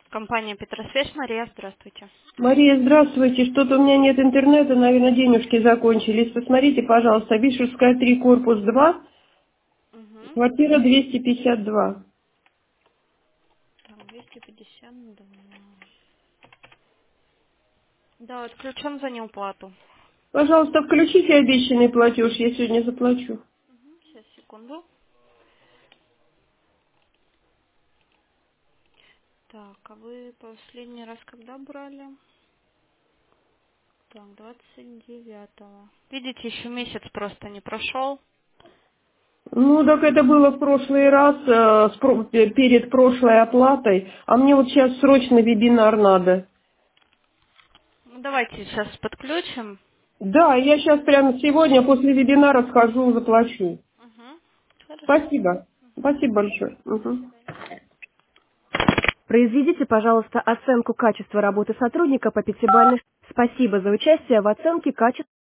Компания Петросвязь, Мария, здравствуйте. Мария, здравствуйте. Что-то у меня нет интернета, наверное, денежки закончились. Посмотрите, пожалуйста, Вишерская 3, корпус 2, Угу. квартира 252. Так, 252. Да, отключен за неуплату. Пожалуйста, включите обещанный платеж, я сегодня заплачу. Сейчас, секунду. Так, а вы последний раз когда брали? Так, 29-го. Видите, еще месяц просто не прошел. Ну, так это было в прошлый раз, перед прошлой оплатой, а мне вот сейчас срочно вебинар надо. Ну, давайте сейчас подключим. Да, я сейчас прямо сегодня после вебинара схожу, заплачу. Угу. Хорошо. Спасибо. Спасибо большое. До Мгм. свидания. Произведите, пожалуйста, оценку качества работы сотрудника по пятибалльной. Спасибо за участие в оценке качества.